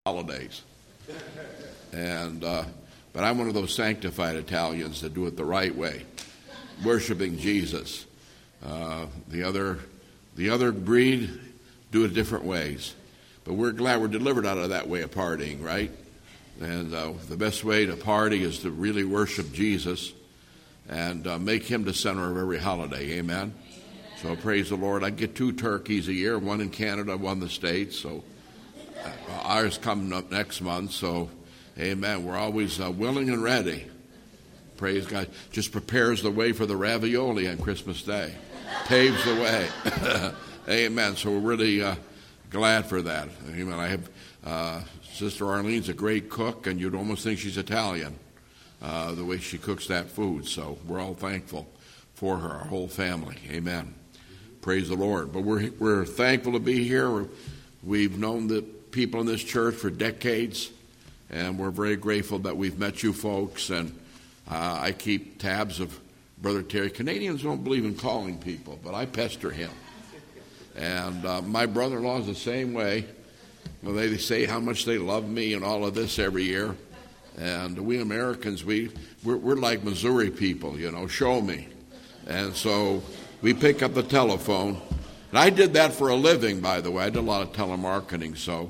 holidays. But I'm one of those sanctified Italians that do it the right way, worshiping Jesus. The other breed do it different ways. But we're glad we're delivered out of that way of partying, right? And the best way to party is to really worship Jesus and make him the center of every holiday. Amen? So praise the Lord. I get 2 turkeys a year, one in Canada, one in the States. So ours coming up next month. So, amen. We're always willing and ready. Praise God. Just prepares the way for the ravioli on Christmas Day. Paves the way. Amen. So we're really glad for that. Amen. I have Sister Arlene's a great cook, and you'd almost think she's Italian, the way she cooks that food. So we're all thankful for her, our whole family. Amen. Praise the Lord. But we're thankful to be here. We've known the people in this church for decades, and we're very grateful that we've met you folks. And I keep tabs of Brother Terry. Canadians don't believe in calling people, but I pester him. And my brother-in-law is the same way. Well, they say how much they love me and all of this every year. And we Americans, we're like Missouri people, show me. And so we pick up the telephone. And I did that for a living, by the way. I did a lot of telemarketing, so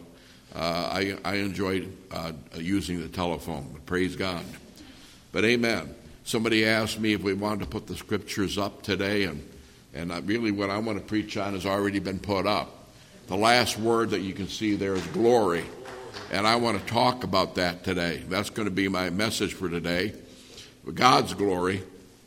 I enjoyed using the telephone. But praise God. But amen. Somebody asked me if we wanted to put the scriptures up today, and really what I want to preach on has already been put up. The last word that you can see there is glory, and I want to talk about that today. That's going to be my message for today, God's glory.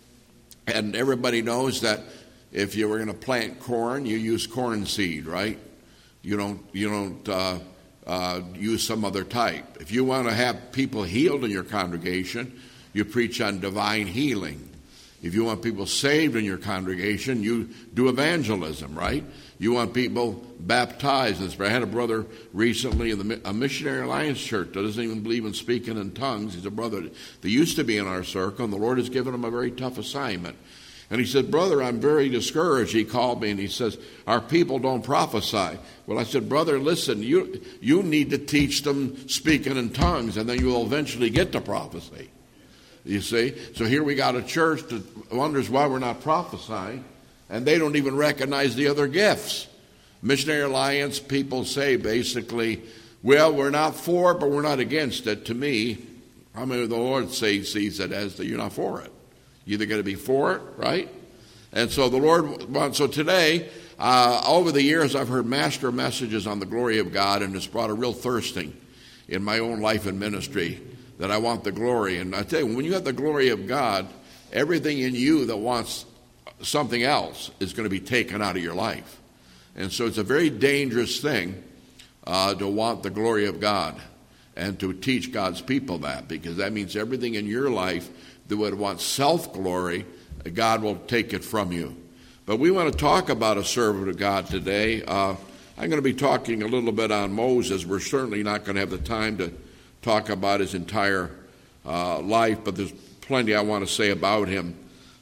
And everybody knows that if you were going to plant corn, you use corn seed, right? You don't use some other type. If you want to have people healed in your congregation, you preach on divine healing. If you want people saved in your congregation, you do evangelism, right? You want people baptized. I had a brother recently in a Missionary Alliance church that doesn't even believe in speaking in tongues. He's a brother that used to be in our circle, and the Lord has given him a very tough assignment. And he said, "Brother, I'm very discouraged." He called me and he says, "Our people don't prophesy." Well, I said, "Brother, listen, you need to teach them speaking in tongues, and then you'll eventually get to prophecy." You see? So here we got a church that wonders why we're not prophesying, and they don't even recognize the other gifts. Missionary Alliance people say basically, well, we're not for it, but we're not against it. To me, how many of the Lord sees it as that you're not for it? You're either going to be for it, right? And so the Lord wants, so today, over the years, I've heard master messages on the glory of God, and it's brought a real thirsting in my own life and ministry that I want the glory. And I tell you, when you have the glory of God, everything in you that wants something else is going to be taken out of your life. And so it's a very dangerous thing to want the glory of God and to teach God's people that, because that means everything in your life that would want self-glory, God will take it from you. But we want to talk about a servant of God today. I'm going to be talking a little bit on Moses. We're certainly not going to have the time to talk about his entire life, but there's plenty I want to say about him.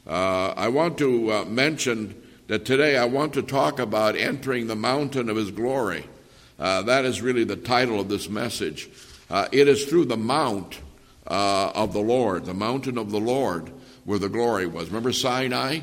I want to mention that today I want to talk about entering the mountain of his glory. That is really the title of this message. It is through the mount of the Lord, the mountain of the Lord, where the glory was. Remember Sinai?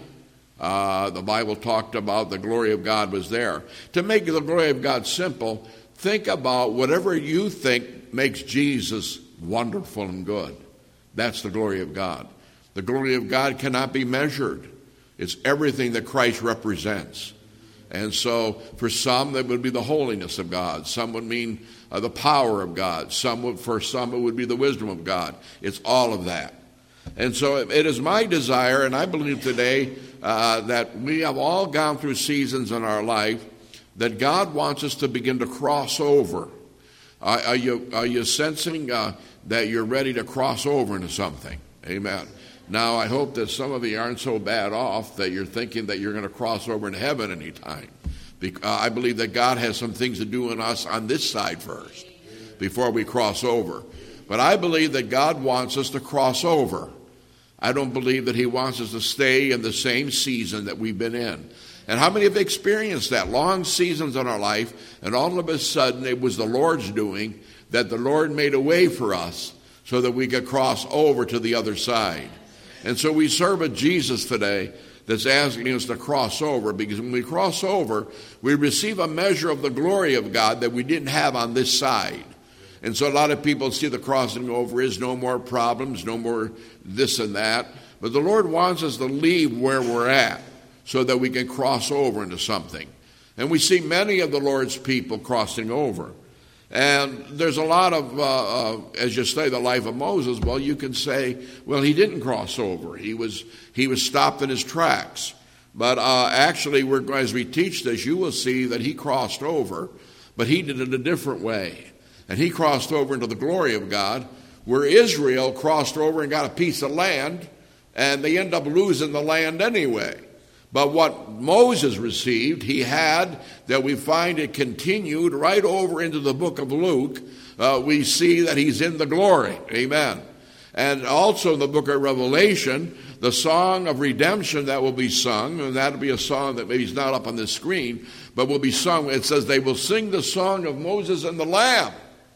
The Bible talked about the glory of God was there. To make the glory of God simple, think about whatever you think makes Jesus wonderful and good. That's the glory of God. The glory of God cannot be measured. It's everything that Christ represents. And so for some, that would be the holiness of God. Some would mean the power of God. For some, it would be the wisdom of God. It's all of that. And so it is my desire, and I believe today that we have all gone through seasons in our life that God wants us to begin to cross over. Are you sensing that you're ready to cross over into something? Amen. Now, I hope that some of you aren't so bad off that you're thinking that you're going to cross over into heaven anytime. I believe that God has some things to do in us on this side first before we cross over. But I believe that God wants us to cross over. I don't believe that he wants us to stay in the same season that we've been in. And how many have experienced that? Long seasons in our life, and all of a sudden it was the Lord's doing that the Lord made a way for us so that we could cross over to the other side. And so we serve a Jesus today that's asking us to cross over, because when we cross over, we receive a measure of the glory of God that we didn't have on this side. And so a lot of people see the crossing over is no more problems, no more this and that. But the Lord wants us to leave where we're at so that we can cross over into something. And we see many of the Lord's people crossing over. And there's a lot of, as you say, the life of Moses, well, you can say, well, he didn't cross over. He was stopped in his tracks. But actually, as we teach this, you will see that he crossed over, but he did it a different way. And he crossed over into the glory of God, where Israel crossed over and got a piece of land, and they end up losing the land anyway. But what Moses received, he had, that we find it continued right over into the book of Luke. We see that he's in the glory. Amen. And also in the book of Revelation, the song of redemption that will be sung, and that'll be a song that maybe is not up on the screen, but will be sung. It says they will sing the song of Moses and the Lamb.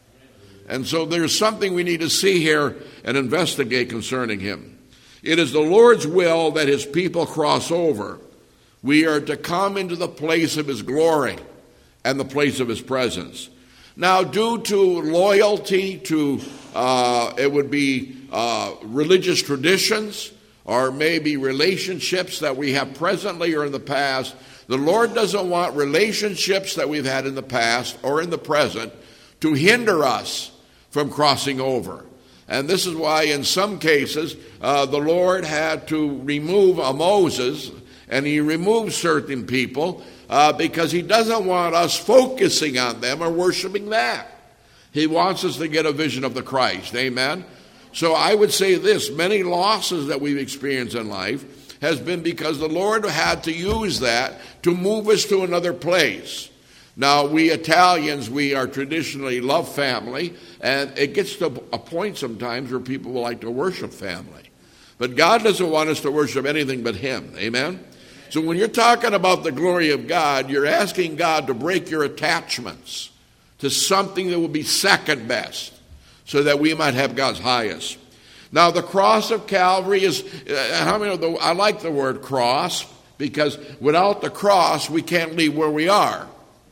And so there's something we need to see here and investigate concerning him. It is the Lord's will that his people cross over. We are to come into the place of his glory and the place of his presence. Now, due to loyalty to, it would be religious traditions or maybe relationships that we have presently or in the past, the Lord doesn't want relationships that we've had in the past or in the present to hinder us from crossing over. And this is why in some cases the Lord had to remove Moses, and he removed certain people because he doesn't want us focusing on them or worshiping that. He wants us to get a vision of the Christ. Amen? So I would say this, many losses that we've experienced in life has been because the Lord had to use that to move us to another place. Now, we Italians, we are traditionally love family, and it gets to a point sometimes where people will like to worship family. But God doesn't want us to worship anything but him. Amen? So when you're talking about the glory of God, you're asking God to break your attachments to something that will be second best so that we might have God's highest. Now, the cross of Calvary is, I like the word cross, because without the cross, we can't leave where we are.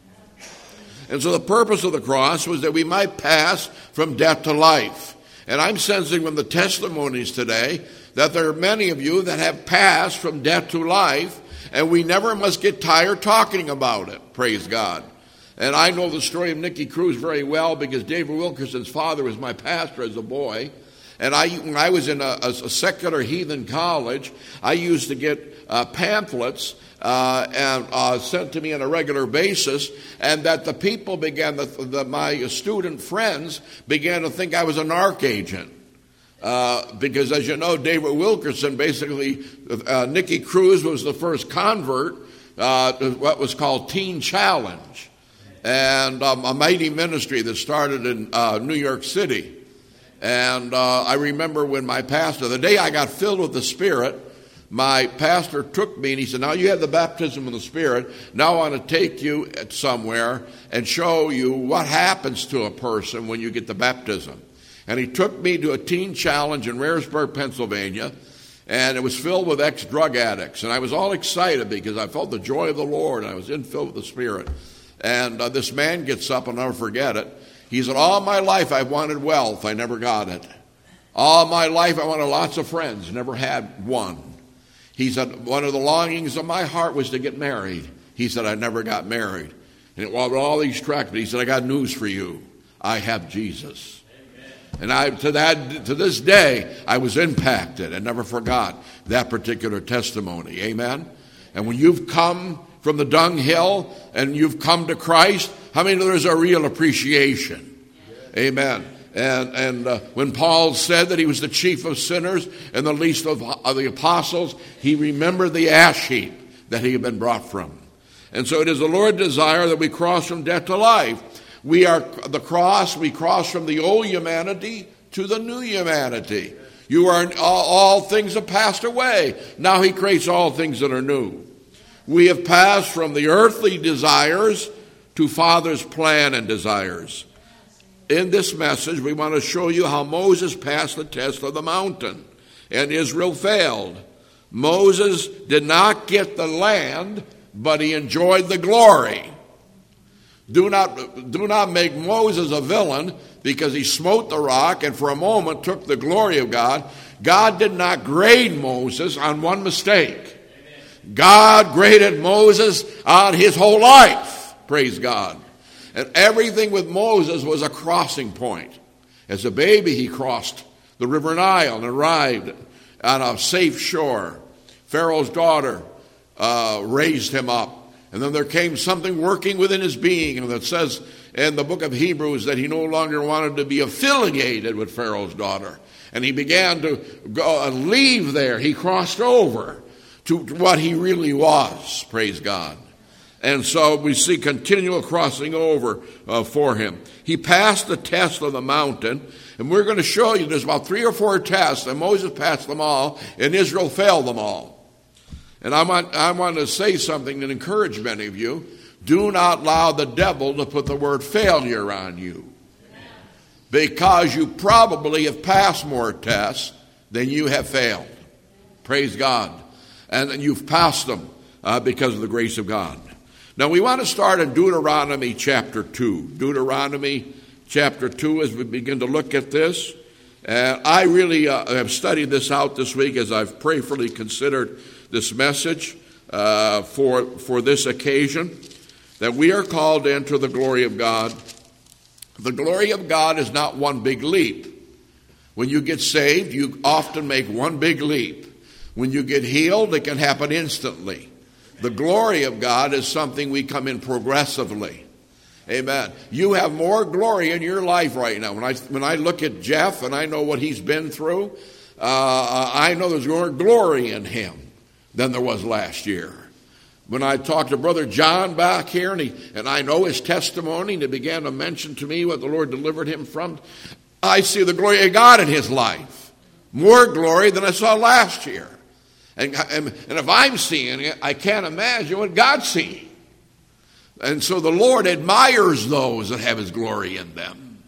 And so the purpose of the cross was that we might pass from death to life. And I'm sensing from the testimonies today that there are many of you that have passed from death to life, and we never must get tired talking about it. Praise God. And I know the story of Nicky Cruz very well because David Wilkerson's father was my pastor as a boy. And when I was in a secular heathen college, I used to get pamphlets and sent to me on a regular basis, and that the people began, my student friends began to think I was a narc agent. Because as you know, David Wilkerson, basically, Nicky Cruz was the first convert to what was called Teen Challenge, and a mighty ministry that started in New York City. And I remember when my pastor, the day I got filled with the Spirit, my pastor took me and he said, now you have the baptism of the Spirit. Now I want to take you somewhere and show you what happens to a person when you get the baptism. And he took me to a teen challenge in Rarensburg, Pennsylvania, and it was filled with ex-drug addicts. And I was all excited because I felt the joy of the Lord, and I was filled with the Spirit. And this man gets up, and I'll never forget it. He said, all my life I wanted wealth, I never got it. All my life I wanted lots of friends, never had one. He said, one of the longings of my heart was to get married. He said, I never got married. And while all these tracks, he said, I got news for you. I have Jesus. And to this day, I was impacted and never forgot that particular testimony. Amen? And when you've come from the dunghill and you've come to Christ, how many know there's a real appreciation? Amen. And when Paul said that he was the chief of sinners and the least of the apostles, he remembered the ash heap that he had been brought from. And so it is the Lord's desire that we cross from death to life. We cross from the old humanity to the new humanity. All things have passed away. Now he creates all things that are new. We have passed from the earthly desires to Father's plan and desires. in this message, we want to show you how Moses passed the test of the mountain, and Israel failed. Moses did not get the land, but he enjoyed the glory. Do not make Moses a villain because he smote the rock and for a moment took the glory of God. God did not grade Moses on one mistake. Amen. God graded Moses on his whole life. Praise God. And everything with Moses was a crossing point. As a baby, he crossed the river Nile and arrived on a safe shore. Pharaoh's daughter raised him up. And then there came something working within his being, and that says in the book of Hebrews that he no longer wanted to be affiliated with Pharaoh's daughter. And he began to go and leave there. He crossed over to what he really was, praise God. And so we see continual crossing over for him. He passed the test of the mountain, and we're going to show you there's about 3 or 4 tests, and Moses passed them all, and Israel failed them all. And I want to say something and encourage many of you. Do not allow the devil to put the word failure on you, because you probably have passed more tests than you have failed. Praise God. And you've passed them because of the grace of God. Now we want to start in Deuteronomy chapter 2. Deuteronomy chapter 2 as we begin to look at this. I really have studied this out this week as I've prayerfully considered this message for this occasion, that we are called into the glory of God. The glory of God is not one big leap. When you get saved, you often make one big leap. When you get healed, it can happen instantly. The glory of God is something we come in progressively. Amen. You have more glory in your life right now. When I look at Jeff and I know what he's been through, I know there's more glory in him than there was last year. When I talked to Brother John back here, and I know his testimony, and he began to mention to me what the Lord delivered him from, I see the glory of God in his life. More glory than I saw last year. And if I'm seeing it, I can't imagine what God's seeing. And so the Lord admires those that have his glory in them.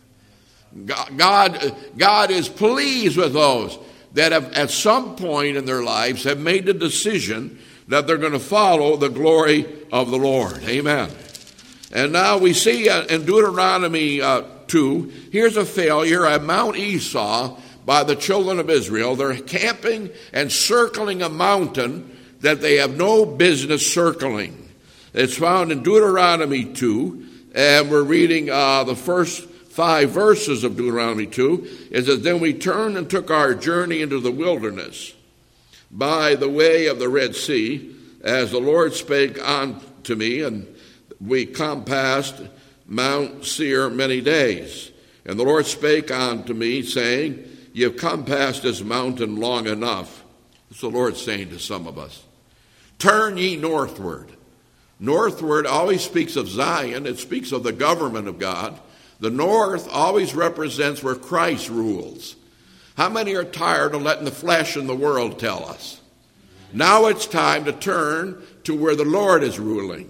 God is pleased with those that have at some point in their lives have made the decision that they're going to follow the glory of the Lord. Amen. And now we see in Deuteronomy 2, here's a failure at Mount Esau by the children of Israel. They're camping and circling a mountain that they have no business circling. It's found in Deuteronomy 2, and we're reading the first 5 verses of Deuteronomy 2. It says, "Then we turned and took our journey into the wilderness by the way of the Red Sea, as the Lord spake unto me, and we compassed Mount Seir many days. And the Lord spake unto me, saying, Ye have compassed this mountain long enough." It's the Lord saying to some of us, "Turn ye northward." Northward always speaks of Zion. It speaks of the government of God. The north always represents where Christ rules. How many are tired of letting the flesh and the world tell us? Now it's time to turn to where the Lord is ruling.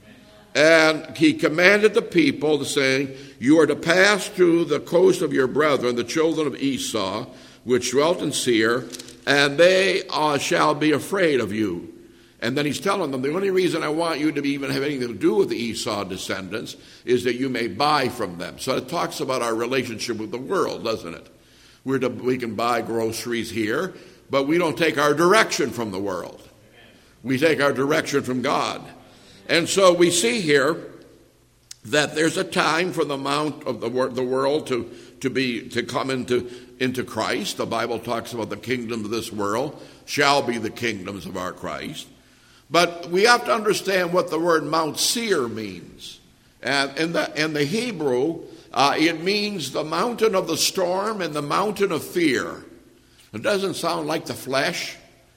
And he commanded the people, saying, "You are to pass through the coast of your brethren, the children of Esau, which dwelt in Seir, and they shall be afraid of you." And then he's telling them, the only reason I want you to even have anything to do with the Esau descendants is that you may buy from them. So it talks about our relationship with the world, doesn't it? We can buy groceries here, but we don't take our direction from the world. We take our direction from God. And so we see here that there's a time for the mount of the world to come into Christ. The Bible talks about the kingdom of this world shall be the kingdoms of our Christ. But we have to understand what the word Mount Seir means. And in the Hebrew, it means the mountain of the storm and the mountain of fear. It doesn't sound like the flesh.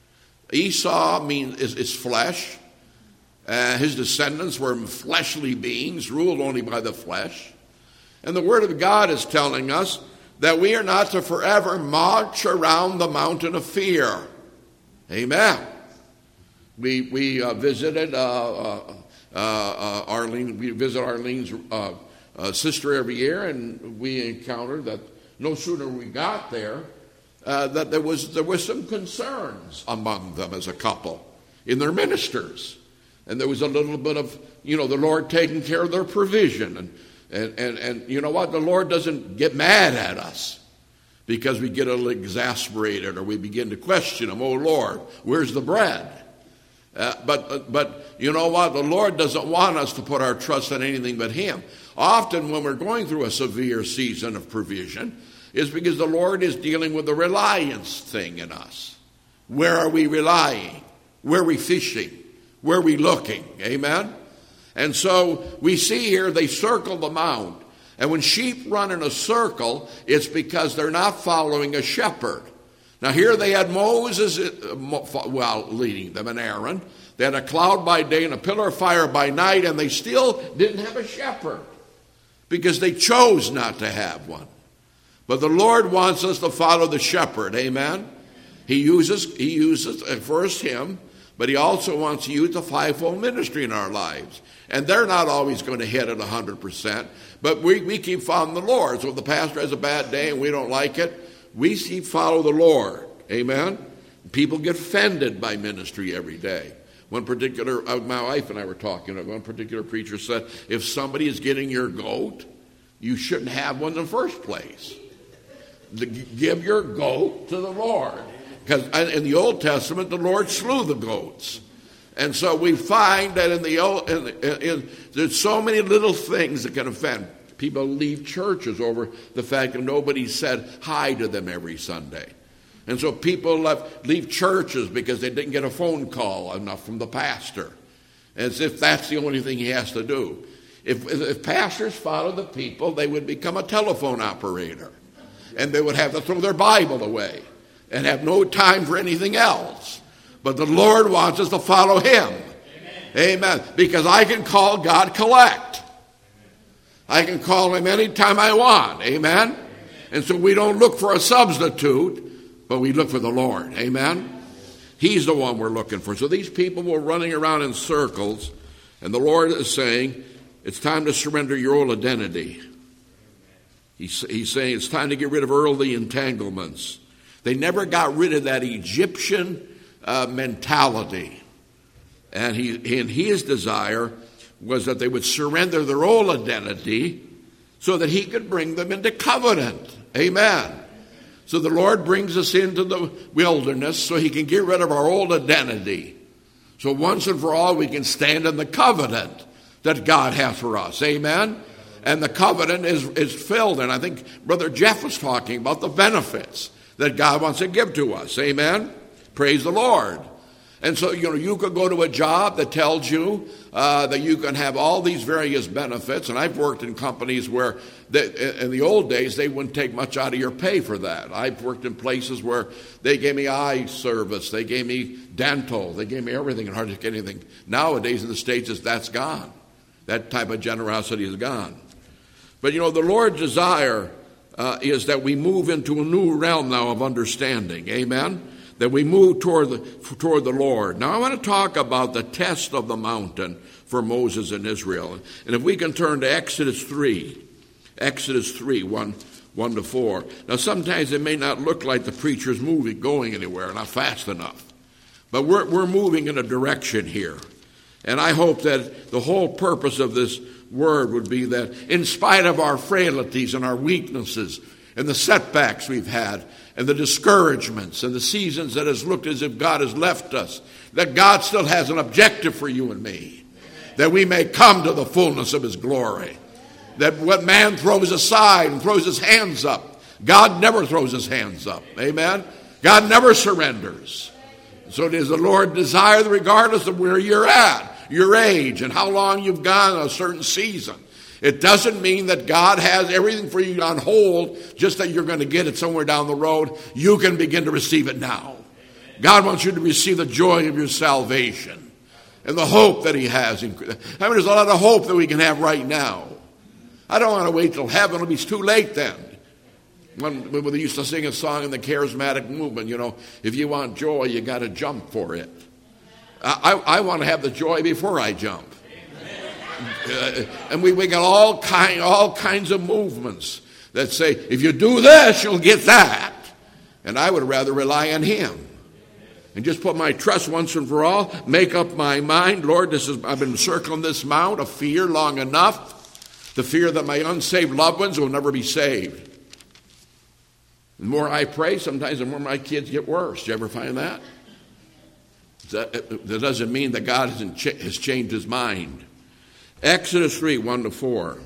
Esau is flesh. His descendants were fleshly beings, ruled only by the flesh. And the Word of God is telling us that we are not to forever march around the mountain of fear. Amen. We visited Arlene. We visited Arlene's sister every year, and we encountered that no sooner we got there, that there was some concerns among them as a couple in their ministers. And there was a little bit of, the Lord taking care of their provision. And you know what? The Lord doesn't get mad at us because we get a little exasperated or we begin to question him. Oh, Lord, where's the bread? But you know what? The Lord doesn't want us to put our trust in anything but him. Often when we're going through a severe season of provision, it's because the Lord is dealing with the reliance thing in us. Where are we relying? Where are we fishing? Where are we looking? Amen? And so we see here they circle the mount. And when sheep run in a circle, it's because they're not following a shepherd. Now here they had Moses, leading them, and Aaron. They had a cloud by day and a pillar of fire by night, and they still didn't have a shepherd because they chose not to have one. But the Lord wants us to follow the shepherd. Amen? He uses first him, but he also wants to use the fivefold ministry in our lives. And they're not always going to hit it 100%, but we keep following the Lord. So if the pastor has a bad day and we don't like it, we follow the Lord. Amen? People get offended by ministry every day. My wife and I were talking, one particular preacher said, if somebody is getting your goat, you shouldn't have one in the first place. Give your goat to the Lord. Because in the Old Testament, the Lord slew the goats. And so we find that there's so many little things that can offend. People leave churches over the fact that nobody said hi to them every Sunday. And so people leave churches because they didn't get a phone call enough from the pastor. As if that's the only thing he has to do. If pastors followed the people, they would become a telephone operator. And they would have to throw their Bible away and have no time for anything else. But the Lord wants us to follow him. Amen. Because I can call God collect. I can call him anytime I want. Amen. And so we don't look for a substitute, but we look for the Lord. Amen. He's the one we're looking for. So these people were running around in circles, and the Lord is saying, it's time to surrender your old identity. He's saying it's time to get rid of earthly entanglements. They never got rid of that Egyptian mentality. And his desire was that they would surrender their old identity so that he could bring them into covenant. Amen. So the Lord brings us into the wilderness so he can get rid of our old identity. So once and for all we can stand in the covenant that God has for us. Amen. And the covenant is filled. And I think Brother Jeff was talking about the benefits that God wants to give to us. Amen. Praise the Lord. And so, you could go to a job that tells you that you can have all these various benefits. And I've worked in companies where, in the old days, they wouldn't take much out of your pay for that. I've worked in places where they gave me eye service, they gave me dental, they gave me everything and hardly get anything. Nowadays in the States, that's gone. That type of generosity is gone. But, the Lord's desire is that we move into a new realm now of understanding. Amen? That we move toward the Lord. Now I want to talk about the test of the mountain for Moses and Israel. And if we can turn to Exodus 3, 1 to 4. Now sometimes it may not look like the preacher's going anywhere, not fast enough. But we're moving in a direction here. And I hope that the whole purpose of this word would be that in spite of our frailties and our weaknesses and the setbacks we've had, and the discouragements and the seasons that has looked as if God has left us, that God still has an objective for you and me, that we may come to the fullness of his glory. That what man throws aside and throws his hands up, God never throws his hands up. Amen? God never surrenders. So it is the Lord's desire that regardless of where you're at, your age, and how long you've gone in a certain season, it doesn't mean that God has everything for you on hold, just that you're going to get it somewhere down the road. You can begin to receive it now. God wants you to receive the joy of your salvation and the hope that he has. There's a lot of hope that we can have right now. I don't want to wait till heaven. It'll be too late then. When they used to sing a song in the charismatic movement, if you want joy, you got to jump for it. I want to have the joy before I jump. And we got all kinds of movements that say, if you do this, you'll get that. And I would rather rely on him and just put my trust once and for all, make up my mind. Lord, I've been circling this mount of fear long enough, the fear that my unsaved loved ones will never be saved. The more I pray, sometimes the more my kids get worse. Do you ever find that? That doesn't mean that God has changed his mind. Exodus 3, 1-4.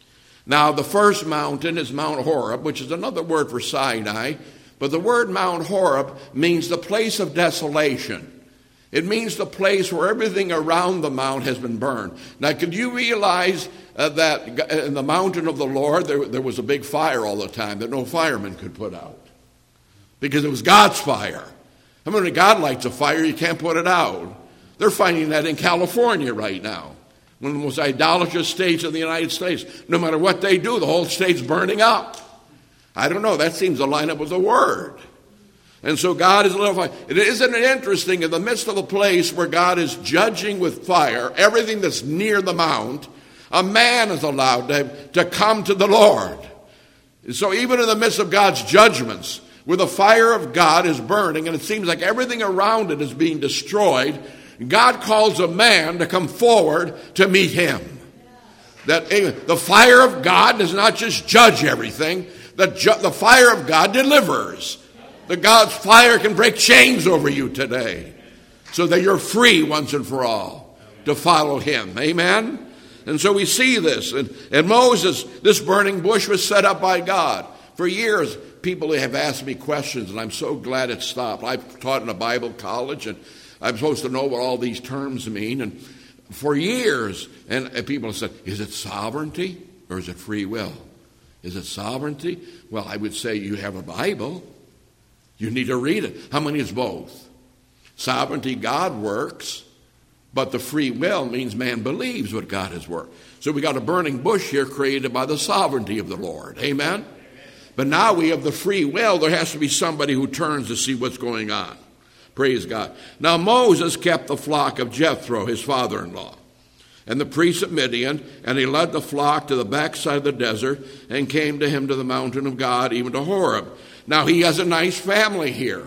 Now, the first mountain is Mount Horeb, which is another word for Sinai. But the word Mount Horeb means the place of desolation. It means the place where everything around the mount has been burned. Now, could you realize that in the mountain of the Lord, there was a big fire all the time that no fireman could put out? Because it was God's fire. I mean, when God lights a fire, you can't put it out. They're finding that in California right now, one of the most idolatrous states in the United States. No matter what they do, the whole state's burning up. I don't know, that seems to line up with the Word. And so God is a little fire. Isn't it interesting, in the midst of a place where God is judging with fire everything that's near the mount, a man is allowed to come to the Lord. And so even in the midst of God's judgments, where the fire of God is burning and it seems like everything around it is being destroyed, God calls a man to come forward to meet him. That the fire of God does not just judge everything. The fire of God delivers. The God's fire can break chains over you today so that you're free once and for all to follow him. Amen? And so we see this. And Moses, this burning bush was set up by God. For years, people have asked me questions, and I'm so glad it stopped. I've taught in a Bible college, and I'm supposed to know what all these terms mean. And for years, and people have said, is it sovereignty or is it free will? Is it sovereignty? Well, I would say you have a Bible. You need to read it. How many is both? Sovereignty, God works, but the free will means man believes what God has worked. So we got a burning bush here created by the sovereignty of the Lord. Amen? But now we have the free will. There has to be somebody who turns to see what's going on. Praise God. Now Moses kept the flock of Jethro, his father-in-law, and the priests of Midian, and he led the flock to the backside of the desert and came to him to the mountain of God, even to Horeb. Now he has a nice family here.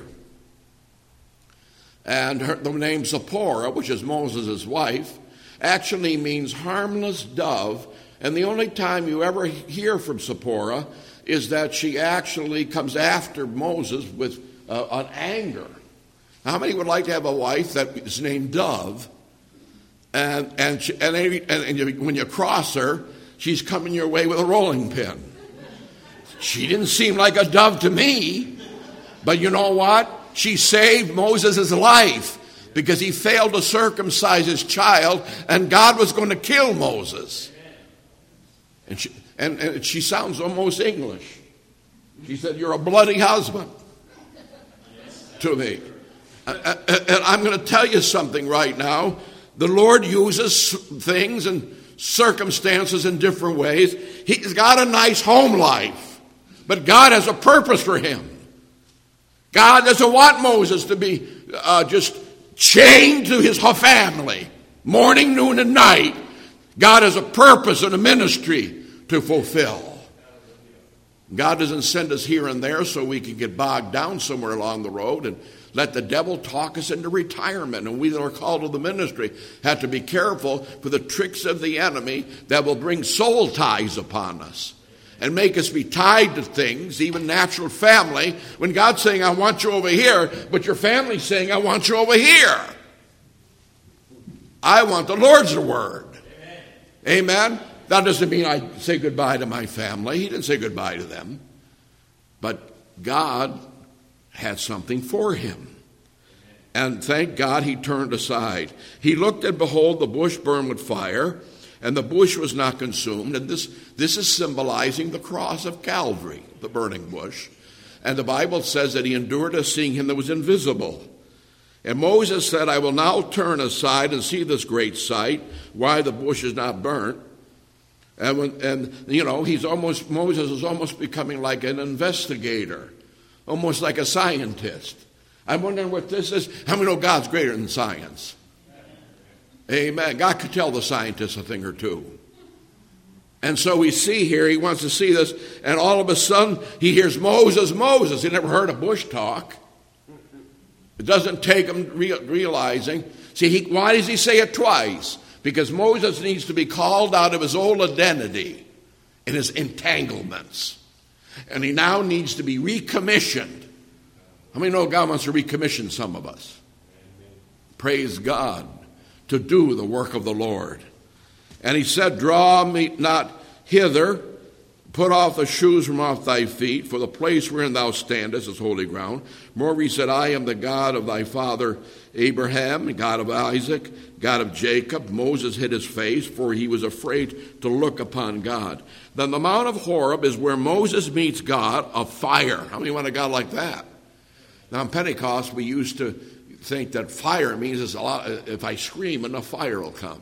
And the name Zipporah, which is Moses' wife, actually means harmless dove. And the only time you ever hear from Zipporah is that she actually comes after Moses with an anger. How many would like to have a wife that is named Dove? And when you cross her, she's coming your way with a rolling pin. She didn't seem like a dove to me. But you know what? She saved Moses' life because he failed to circumcise his child, and God was going to kill Moses. And she sounds almost English. She said, "You're a bloody husband," to me. And I'm going to tell you something right now. The Lord uses things and circumstances in different ways. He's got a nice home life, but God has a purpose for him. God doesn't want Moses to be just chained to his family, morning, noon, and night. God has a purpose and a ministry to fulfill. God doesn't send us here and there so we can get bogged down somewhere along the road and let the devil talk us into retirement. And we that are called to the ministry have to be careful for the tricks of the enemy that will bring soul ties upon us and make us be tied to things, even natural family, when God's saying, "I want you over here," but your family's saying, "I want you over here." I want the Lord's word. Amen? That doesn't mean I say goodbye to my family. He didn't say goodbye to them. But God had something for him. And thank God he turned aside. He looked, and behold, the bush burned with fire, and the bush was not consumed. And this is symbolizing the cross of Calvary, the burning bush. And the Bible says that he endured as seeing him that was invisible. And Moses said, "I will now turn aside and see this great sight, why the bush is not burnt." And Moses is almost becoming like an investigator, almost like a scientist. I'm wondering what this is. How many know God's greater than science? Amen. God could tell the scientists a thing or two. And so we see here, he wants to see this, and all of a sudden he hears Moses, Moses. He never heard a bush talk. It doesn't take him realizing. See, why does he say it twice? Because Moses needs to be called out of his old identity and his entanglements. And he now needs to be recommissioned. How many know God wants to recommission some of us? Praise God, to do the work of the Lord. And he said, draw me not hither, put off the shoes from off thy feet, for the place wherein thou standest is holy ground. Moreover, he said, I am the God of thy father Abraham, God of Isaac, God of Jacob. Moses hid his face, for he was afraid to look upon God. Then the Mount of Horeb is where Moses meets God, a fire. How many want a God like that? Now, in Pentecost, we used to think that fire means if I scream, enough fire will come.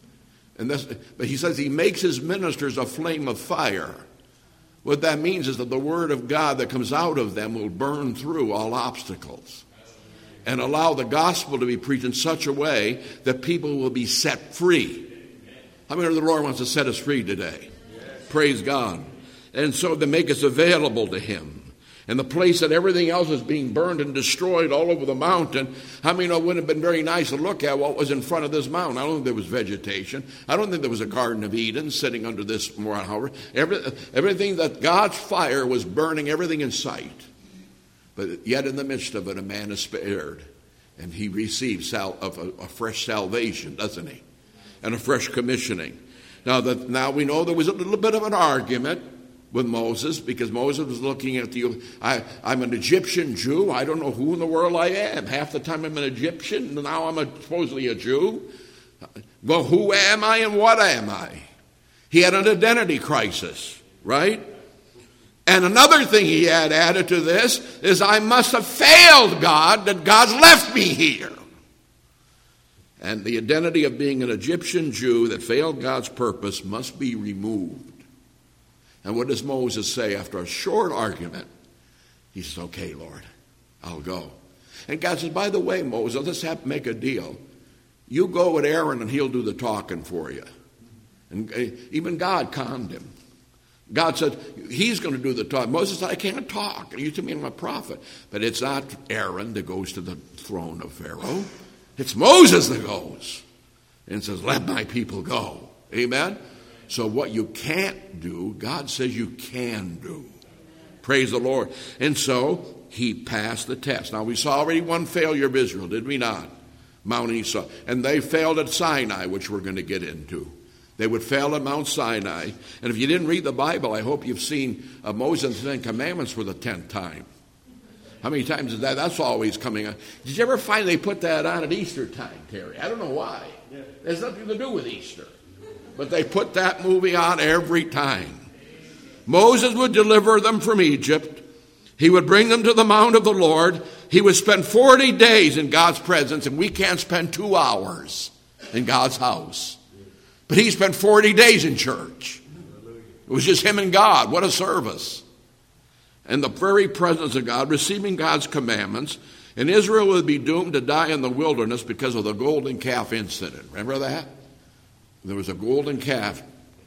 But he says he makes his ministers a flame of fire. What that means is that the word of God that comes out of them will burn through all obstacles and allow the gospel to be preached in such a way that people will be set free. How many of the Lord wants to set us free today? Yes. Praise God. And so to make us available to him. And the place that everything else is being burned and destroyed all over the mountain, how many know it wouldn't have been very nice to look at what was in front of this mountain? I don't think there was vegetation. I don't think there was a Garden of Eden sitting under this mountain. Everything that God's fire was burning, everything in sight. But yet in the midst of it, a man is spared. And he receives a fresh salvation, doesn't he? And a fresh commissioning. Now we know there was a little bit of an argument with Moses, because Moses was looking at I'm an Egyptian Jew. I don't know who in the world I am. Half the time I'm an Egyptian, and now I'm supposedly a Jew. Well, who am I and what am I? He had an identity crisis, right? And another thing he had added to this is I must have failed God, that God's left me here. And the identity of being an Egyptian Jew that failed God's purpose must be removed. And what does Moses say after a short argument? He says, okay, Lord, I'll go. And God says, by the way, Moses, let's make a deal. You go with Aaron and he'll do the talking for you. And even God conned him. God said, he's going to do the talking. Moses said, I can't talk. You tell me I'm a prophet. But it's not Aaron that goes to the throne of Pharaoh. It's Moses that goes and says, let my people go. Amen? So what you can't do, God says you can do. Praise the Lord. And so he passed the test. Now we saw already one failure of Israel, did we not? Mount Esau. And they failed at Sinai, which we're going to get into. They would fail at Mount Sinai. And if you didn't read the Bible, I hope you've seen Moses' 10 Commandments for the 10th time. How many times is that? That's always coming on. Did you ever find they put that on at Easter time, Terry? I don't know why. It has nothing to do with Easter. But they put that movie on every time. Moses would deliver them from Egypt. He would bring them to the Mount of the Lord. He would spend 40 days in God's presence, and we can't spend 2 hours in God's house. But he spent 40 days in church. It was just him and God. What a service. And the very presence of God, receiving God's commandments, and Israel would be doomed to die in the wilderness because of the golden calf incident. Remember that? There was a golden calf.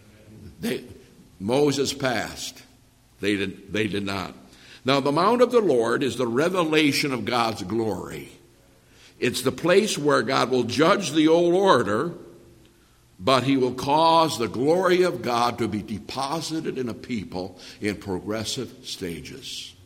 Moses passed. They did not. Now, the Mount of the Lord is the revelation of God's glory. It's the place where God will judge the old order, but he will cause the glory of God to be deposited in a people in progressive stages.